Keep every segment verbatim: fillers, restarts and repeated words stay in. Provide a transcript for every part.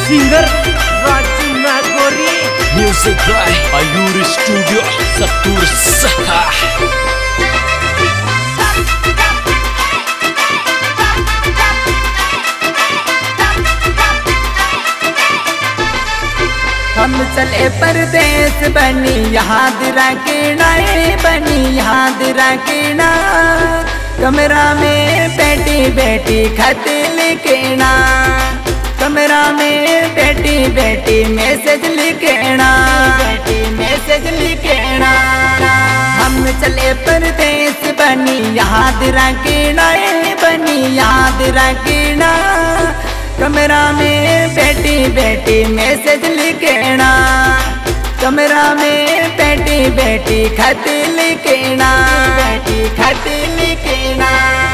Singer Raju Nagori. Music by Ayur studio सत्तूर सहा। हम चले परदेश बनी याद रखना बनी याद रखना। कमरा में बैठी बैठी खत लिखना। कमरा में बैठी बैठी मैसेज लिखना। बैठी मैसेज लिखना। हम चले परदेश बनी याद रखना बनी याद रखना। कमरा में बैठी बैठी मैसेज लिखना। कमरा में बैठी बैठी खत लिखना। बैठी खत लिखना।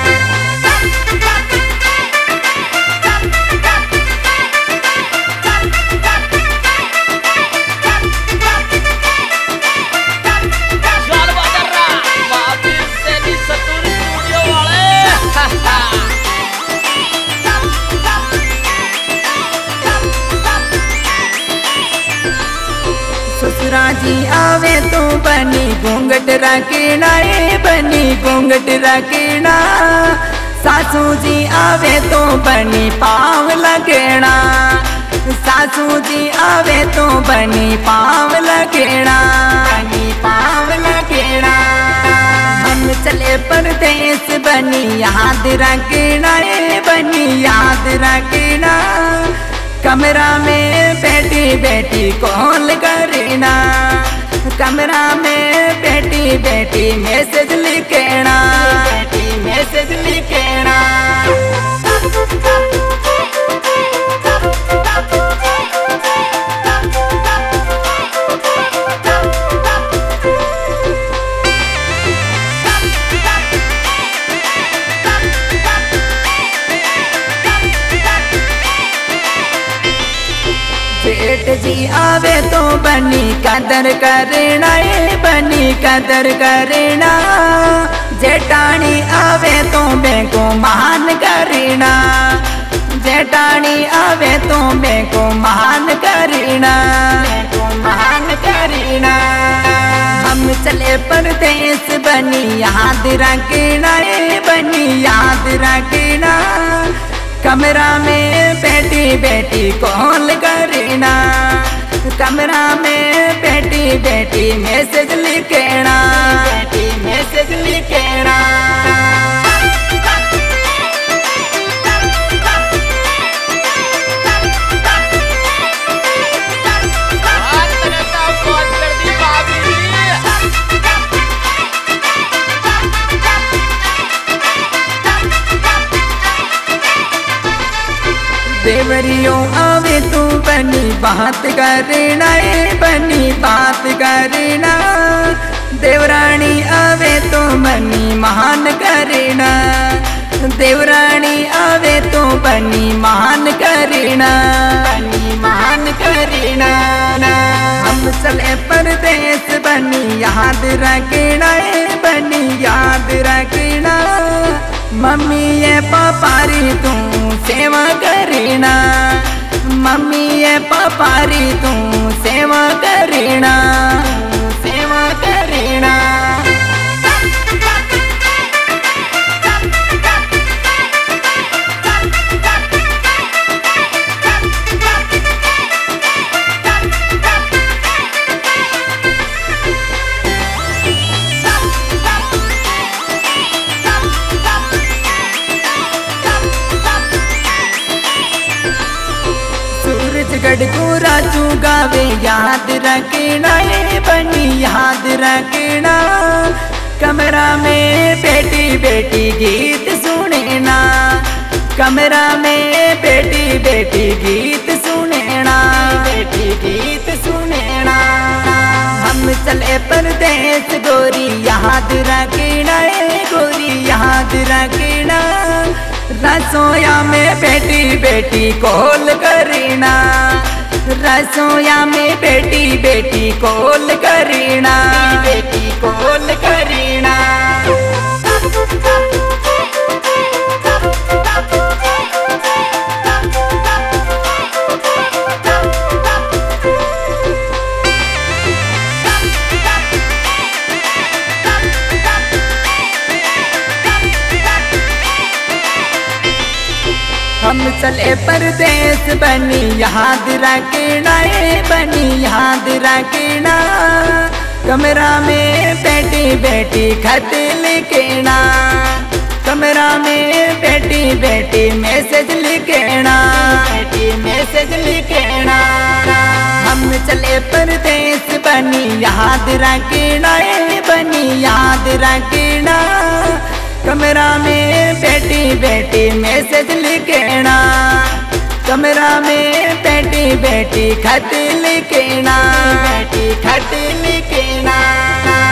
ससुरा जी आवे तो बनी घूंघट रखना बनी घूंघट रखना। सासू जी आवे तो बनी पाँव लगना। सासू जी आवे तो बनी पाँव लगना। बनी पाँव लगना। हम चले परदेश बनी याद रखना बनी याद रखना। कमरा में बैठी बैठी कॉल करना। कमरा में बैठी बैठी मैसेज लिखना। बैठी मैसेज लिखना। जेठ जी आवे तो बनी कदर करना बनी कदर करना। जेठानी आवे तो मैं को महान करना। जेठानी आवे तो मैं को महान करना। मैं को महान करना। हम चले परदेश बनी याद रखना बनी याद रखना। कमरा में बैठी बैठी कॉल करना। कमरा में बैठी बैठी मैसेज लिखना। बैठी मैसेज लिखना। देवरियों आवे तू बनी बात करना बनी बात करना। देवरानी आवे तो बनी महान करना। देवरानी आवे तो बनी महान करना। बनी महान करना। हम चले परदेश बनी याद रखना बनी याद रखना। मम्मी ये पापारी तू सेवा करना। मम्मी ये पापारी तू सेवा करना। सेवा करना। गढ़ को राजू गावे याद रखना बनी याद रखना। कमरा में बैठी बैठी गीत सुनना। कमरा में बैठी बैठी गीत सुनना। बैठी गीत सुनना। हम चले परदेश गोरी याद रखना गोरी याद रखना। रसोया में बैठी बैठी कॉल करना। रसोया में बैठी बैठी कॉल करना। बेटी कॉल करना। हम चले परदेस बनी याद रखना है, बनी याद रखना। कमरा में बैठी बैठी खत लिखना, कमरा में बैठी बैठी मैसेज लिखना, बैठी मैसेज लिखना। हम चले परदेस बनी याद रखना है, बनी याद रखना। कमरा में बैठी बैठी मैसेज लिखना, कमरा में बैठी बैठी खत लिखना, बैठी खत लिखना।